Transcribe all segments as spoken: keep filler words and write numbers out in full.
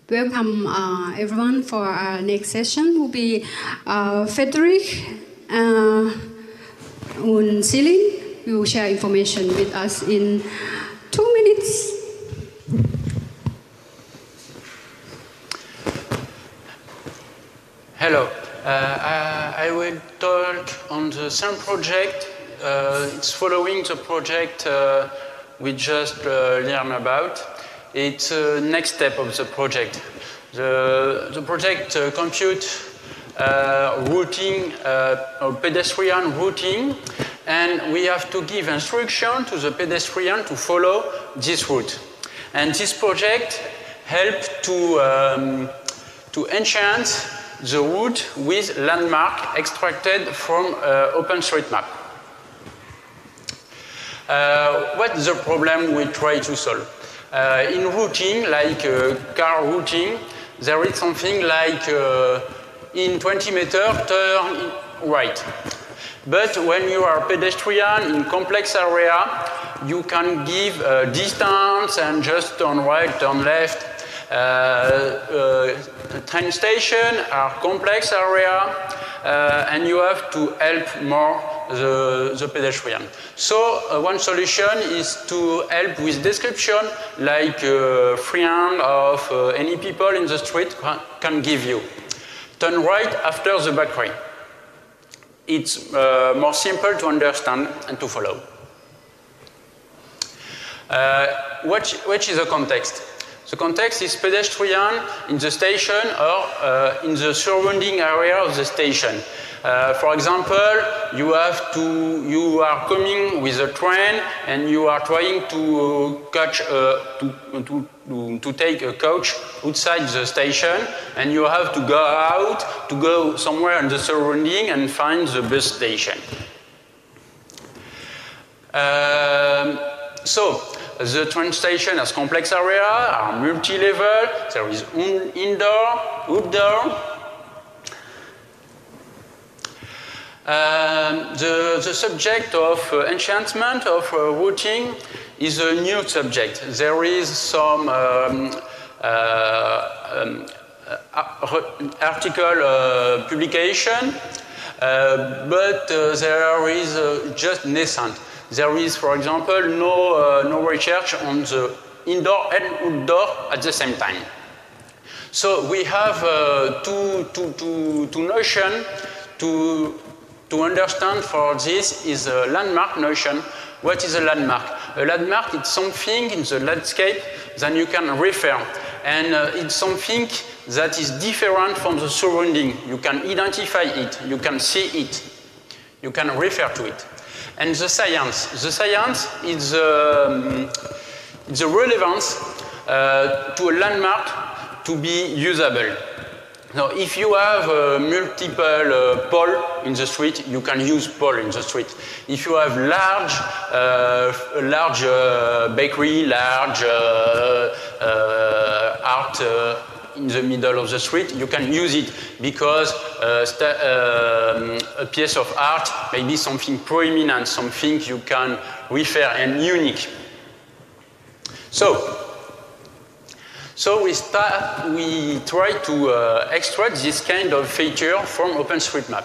Welcome uh, everyone for our next session. Will be uh, Frederick uh, and Celine will share information with us in two minutes. Hello. Uh, I, I will talk on the same project. Uh, it's following the project uh, we just uh, learned about. It's the uh, next step of the project. The, the project uh, compute uh, routing, uh, or pedestrian routing, and we have to give instruction to the pedestrian to follow this route. And this project helps to, um, to enhance the route with landmark extracted from uh, OpenStreetMap. Uh, what's the problem we try to solve? Uh, in routing, like uh, car routing, there is something like uh, in twenty meters, turn right. But when you are a pedestrian in complex area, you can give uh, distance and just turn right, turn left. Uh, uh, train station are complex area, uh, and you have to help more the, the pedestrian. So uh, one solution is to help with description, like uh, friend of uh, any people in the street can give you. Turn right after the back way. It's uh, more simple to understand and to follow. Uh, what, what is the context? The context is pedestrian in the station or uh, in the surrounding area of the station. Uh, for example, you have to, you are coming with a train and you are trying to catch, uh, to, to, to, to take a coach outside the station, and you have to go out to go somewhere in the surrounding and find the bus station. Um, so. The train station has complex area, are multi-level, there is indoor, outdoor. Um, the, the subject of uh, enchantment of uh, routing is a new subject. There is some um, uh, um, article uh, publication, uh, but uh, there is uh, just nascent. There is, for example, no, uh, no research on the indoor and outdoor at the same time. So we have uh, two, two, two, two notions to, to understand for this is a landmark notion. What is a landmark? A landmark is something in the landscape that you can refer. And uh, it's something that is different from the surrounding. You can identify it, you can see it, you can refer to it. And the science. The science is um, the relevance uh, to a landmark to be usable. Now, if you have uh, multiple uh, poles in the street, you can use pole in the street. If you have large, uh, large uh, bakery, large uh, uh, art uh, in the middle of the street, you can use it because uh, uh, a piece of art may be something prominent, something you can refer and unique. So, so we start, we try to uh, extract this kind of feature from OpenStreetMap.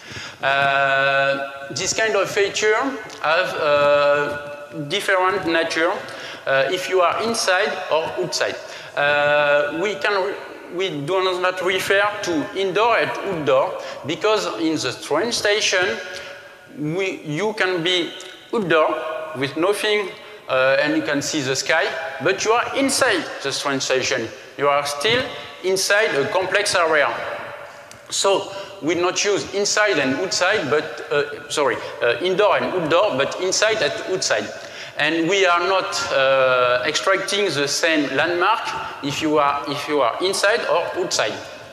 Uh, this kind of feature have uh, different nature uh, if you are inside or outside. Uh, we, can we do not refer to indoor and outdoor because in the train station we, you can be outdoor with nothing uh, and you can see the sky, but you are inside the train station. You are still inside a complex area. So we not use inside and outside, but uh, sorry, uh, indoor and outdoor, but inside and outside. And we are not uh, extracting the same landmark if you are, if you are inside or outside.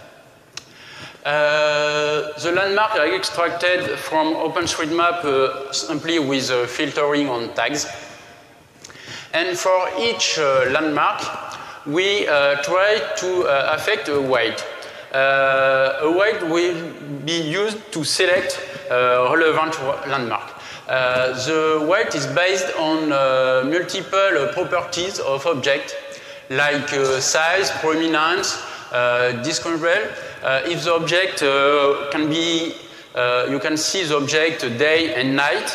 Uh, the landmark are extracted from OpenStreetMap uh, simply with uh, filtering on tags. And for each uh, landmark, we uh, try to uh, affect a weight. Uh, a weight will be used to select uh, relevant landmark. Uh, the weight is based on uh, multiple uh, properties of object, like uh, size, prominence, uh, discontrol. Uh, if the object uh, can be, uh, you can see the object day and night.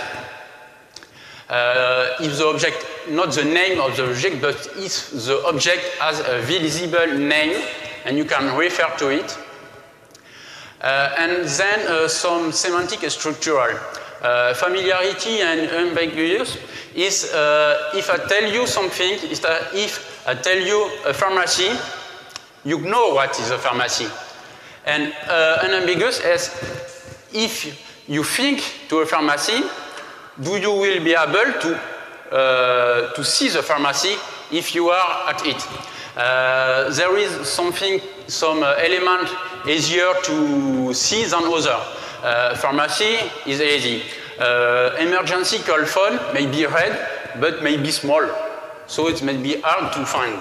Uh, if the object, not the name of the object, but if the object has a visible name and you can refer to it. Uh, and then uh, some semantic and structural. Uh, familiarity and ambiguous is uh, if I tell you something, is that if I tell you a pharmacy, you know what is a pharmacy. And uh, unambiguous is if you think to a pharmacy, do you will be able to, uh, to see the pharmacy if you are at it. Uh, there is something, some uh, element easier to see than other. Uh, pharmacy is easy. Uh, emergency call phone may be red, but may be small. So it may be hard to find.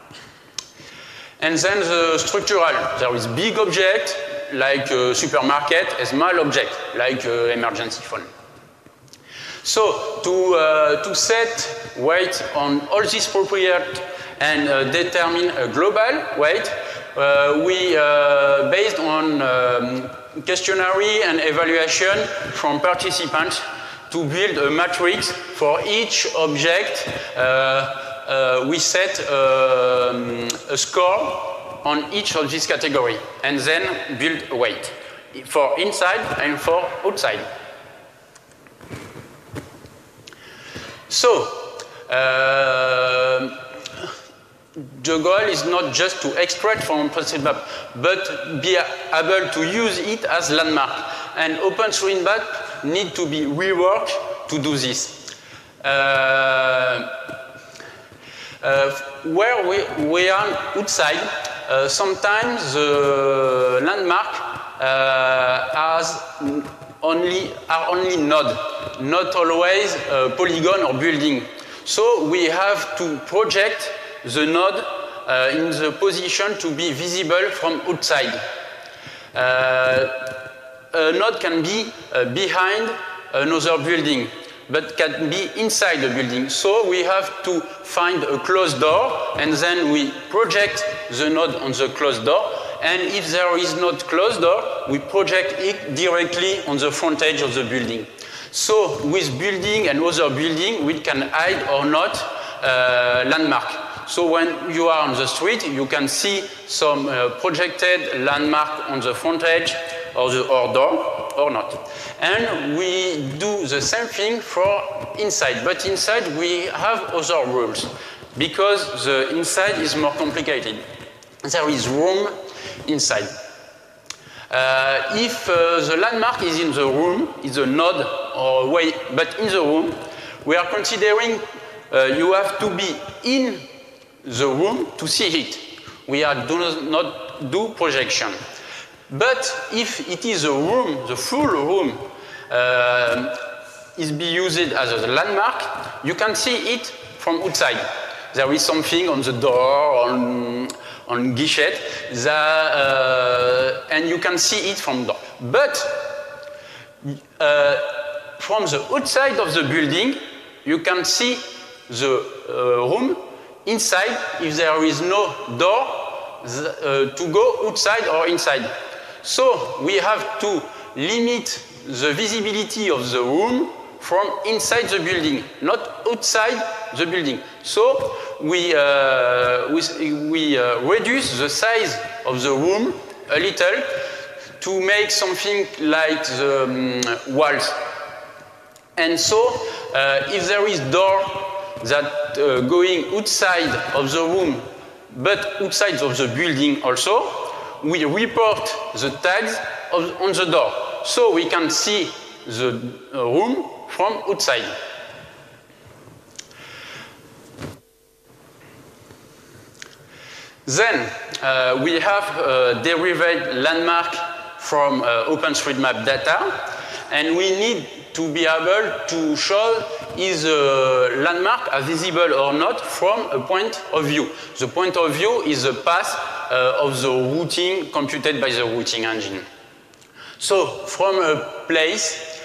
And then the structural. There is big object, like a supermarket, a small object, like uh, emergency phone. So to, uh, to set weight on all these properties and uh, determine a global weight, uh, we, uh, based on um, questionnaire and evaluation from participants, to build a matrix for each object. Uh, uh, we set um, a score on each of these categories and then build a weight for inside and for outside. So, uh, the goal is not just to extract from OpenStreetMap, but be able to use it as landmark. And OpenStreetMap need to be reworked to do this. Uh, uh, where we, we are outside, uh, sometimes the landmark uh, has only, are only node, not always a polygon or building. So we have to project the node uh, in the position to be visible from outside. Uh, a node can be uh, behind another building, but can be inside the building. So we have to find a closed door, and then we project the node on the closed door. And if there is not closed door, we project it directly on the front edge of the building. So with building and other building, we can hide or not uh, landmark. So when you are on the street, you can see some uh, projected landmark on the front edge or the or door or not. And we do the same thing for inside, but inside we have other rules because the inside is more complicated. There is room inside. Uh, if uh, the landmark is in the room, is a node or way, but in the room, we are considering uh, you have to be in the room to see it. We are do not do projection. But if it is a room, the full room uh, is be used as a landmark, you can see it from outside. There is something on the door, on, on guichet, that, uh, and you can see it from door. But uh, from the outside of the building, you can see the uh, room inside if there is no door uh, to go outside or inside. So we have to limit the visibility of the room from inside the building, not outside the building. So we, uh, we, we uh, reduce the size of the room a little to make something like the um, walls. And so uh, if there is door that uh, going outside of the room, but outside of the building also, we report the tags of, on the door. So we can see the uh, room from outside. Then uh, we have uh, derived landmark from uh, OpenStreetMap data, and we need to be able to show is a landmark are visible or not from a point of view. The point of view is the path uh, of the routing computed by the routing engine. So from a place,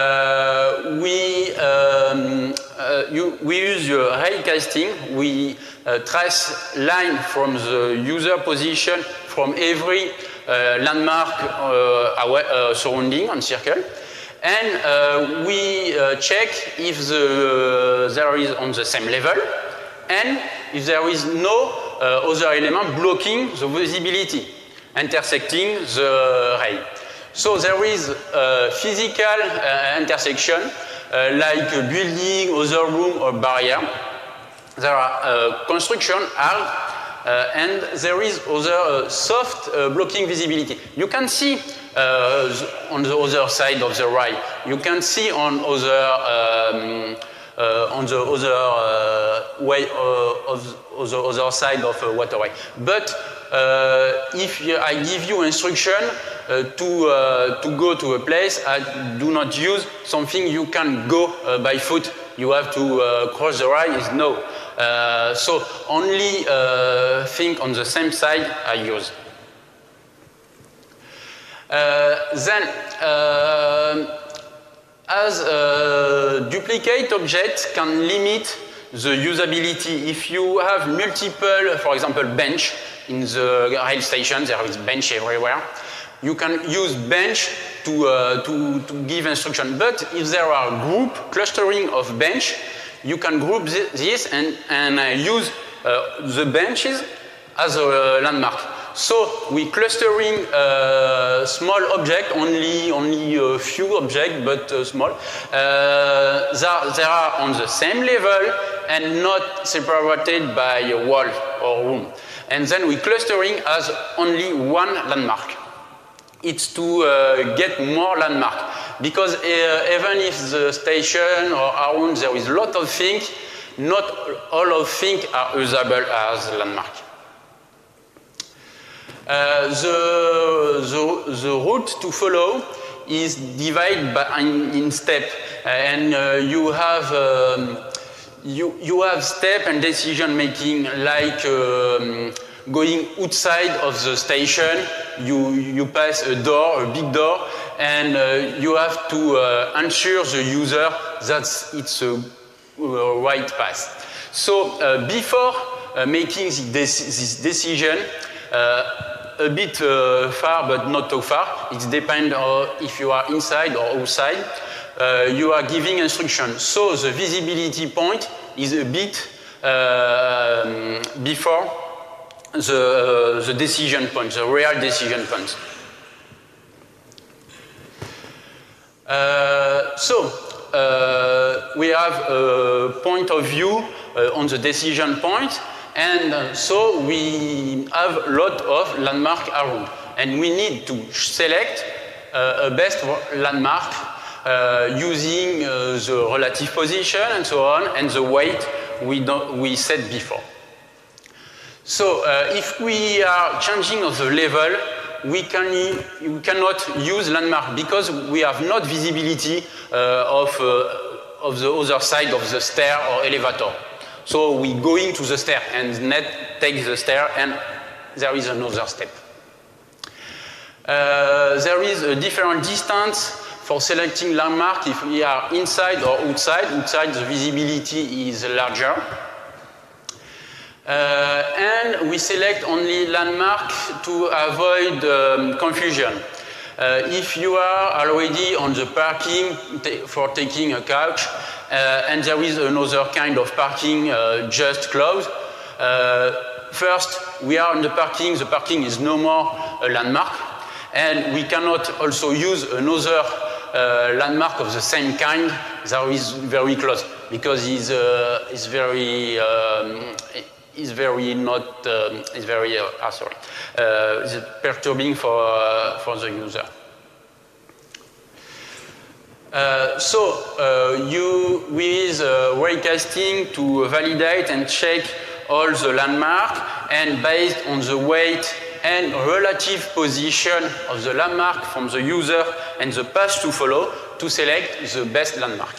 uh, we, um, uh, you, we use uh, raycasting. We uh, trace line from the user position from every uh, landmark uh, away, uh, surrounding on circle. And uh, we uh, check if the, uh, there is on the same level and if there is no uh, other element blocking the visibility, intersecting the ray. So there is a physical uh, intersection uh, like a building, other room or barrier. There are uh, construction, art, uh, and there is other uh, soft uh, blocking visibility. You can see uh, on the other side of the ray. You can see on other um, uh, on the other uh, way uh, of, of the other side of a waterway. But uh, if you, I give you instruction uh, to uh, to go to a place, I do not use something you can go uh, by foot. You have to uh, cross the ray. Is no. Uh, so only uh, thing on the same side I use. Uh, then, uh, as a duplicate object can limit the usability. If you have multiple, for example, bench in the rail station, there is bench everywhere. You can use bench to, uh, to, to give instruction. But if there are group clustering of bench, you can group this and, and uh, use uh, the benches as a landmark. So we clustering uh, small object, only only a few objects, but uh, small. Uh, they, they are on the same level and not separated by a wall or room. And then we clustering as only one landmark. It's to uh, get more landmark. Because uh, even if the station or around there is a lot of things, not all of things are usable as landmark. Uh, the, the, the route to follow is divided by, in, in step, uh, and uh, you have um, you you have step and decision making like um, going outside of the station. You you pass a door, a big door, and uh, you have to uh, ensure the user that it's a, a right path. So uh, before uh, making this, this decision. Uh, A bit uh, far, but not too far. It depends on if you are inside or outside. Uh, you are giving instructions. So the visibility point is a bit uh, before the, uh, the decision point, the real decision point. Uh, so uh, we have a point of view uh, on the decision point. And uh, so we have a lot of landmark around. And we need to select uh, a best landmark uh, using uh, the relative position and so on, and the weight we, don't, we set before. So uh, if we are changing of the level, we, can, we cannot use landmark because we have not visibility uh, of, uh, of the other side of the stair or elevator. So we go into the stair and net takes the stair and there is another step. Uh, there is a different distance for selecting landmark if we are inside or outside. Outside the visibility is larger. Uh, and we select only landmark to avoid um, confusion. Uh, if you are already on the parking for taking a couch, uh, and there is another kind of parking uh, just closed, uh, first we are on the parking, the parking is no more a landmark, and we cannot also use another uh, landmark of the same kind that is very close, because it's, uh, it's very, um, is very not, um, is very, uh, ah, sorry, uh, is perturbing for, uh, for the user. Uh, so, uh, you, with uh, raycasting to validate and check all the landmark, and based on the weight and relative position of the landmark from the user and the path to follow, to select the best landmark.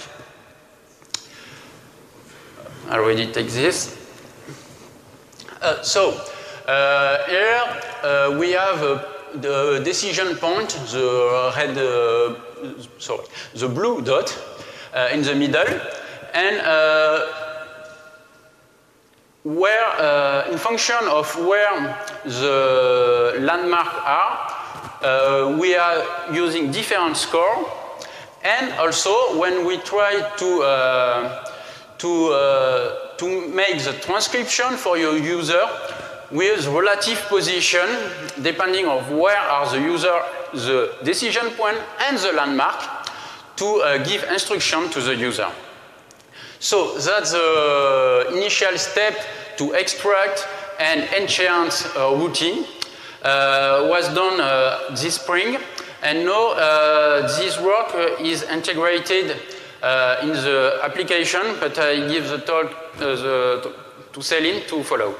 I already take this. Uh, so, uh, here uh, we have uh, the decision point, the red, uh, sorry, the blue dot uh, in the middle, and uh, where, uh, in function of where the landmarks are, uh, we are using different scores. And also, when we try to, uh, to, uh, to make the transcription for your user with relative position, depending on where are the user, the decision point, and the landmark, to uh, give instruction to the user. So that's the initial step to extract and enchant uh, routing. Uh, was done uh, this spring, and now uh, this work uh, is integrated uh, in the application, but I give the talk uh, the, to Céline to follow.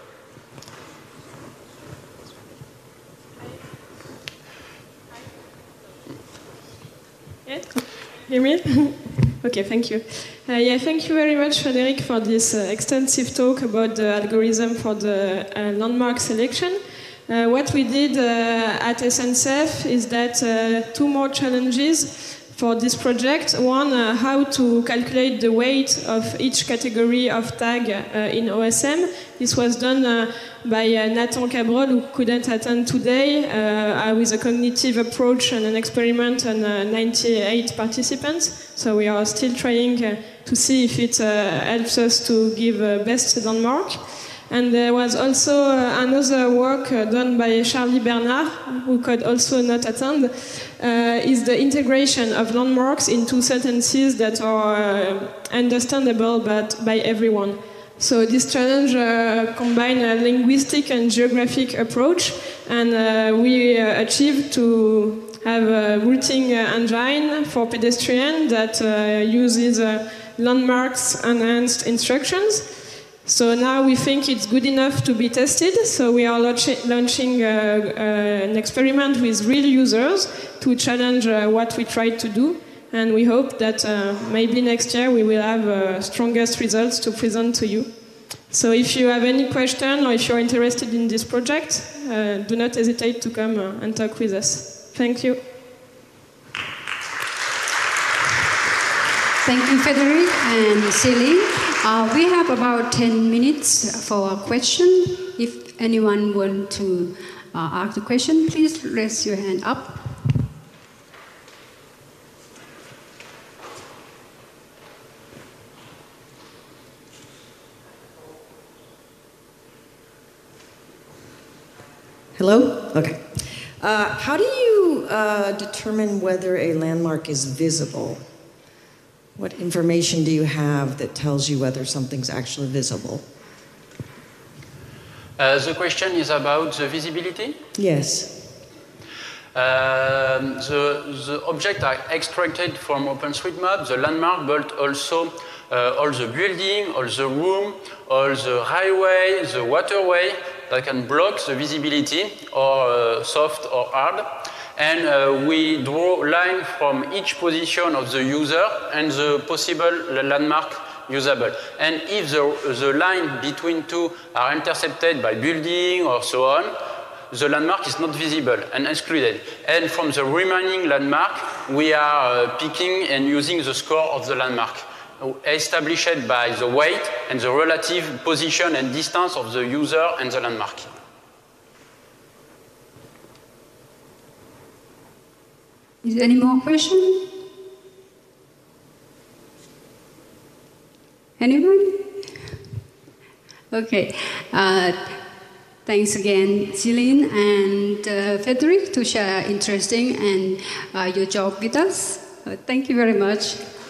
Yeah. Hear me? Okay, thank you. Uh, yeah, thank you very much, Frédéric, for this uh, extensive talk about the algorithm for the uh, landmark selection. Uh, what we did uh, at S N C F is that uh, two more challenges for this project. One, uh, how to calculate the weight of each category of tag uh, in O S M. This was done uh, by uh, Nathan Cabrol, who couldn't attend today, uh, with a cognitive approach and an experiment on uh, ninety-eight participants. So we are still trying uh, to see if it uh, helps us to give uh, best landmark. And there was also uh, another work uh, done by Charlie Bernard, who could also not attend, uh, is the integration of landmarks into sentences that are uh, understandable but by everyone. So this challenge uh, combines a linguistic and geographic approach, and uh, we uh, achieved to have a routing uh, engine for pedestrians that uh, uses uh, landmarks enhanced instructions. So now we think it's good enough to be tested, so we are launch- launching uh, uh, an experiment with real users to challenge uh, what we tried to do, and we hope that uh, maybe next year we will have uh, strongest results to present to you. So if you have any question or if you're interested in this project, uh, do not hesitate to come uh, and talk with us. Thank you. Thank you, Frédéric and Céline. Uh, we have about ten minutes for a question. If anyone wants to uh, ask a question, please raise your hand up. Hello? Okay. Uh, how do you uh, determine whether a landmark is visible? What information do you have that tells you whether something's actually visible? Uh, the question is about the visibility? Yes. Um, the, the objects are extracted from OpenStreetMap, the landmark, but also uh, all the building, all the room, all the highway, the waterway that can block the visibility, or uh, soft or hard. And uh, we draw line from each position of the user and the possible landmark usable. And if the, the line between two are intercepted by building or so on, the landmark is not visible and excluded. And from the remaining landmark, we are uh, picking and using the score of the landmark, established by the weight and the relative position and distance of the user and the landmark. Is there any more questions? Anyone? Okay. Uh, thanks again, Céline and uh, Frédéric, to share interesting and uh, your job with us. Uh, thank you very much.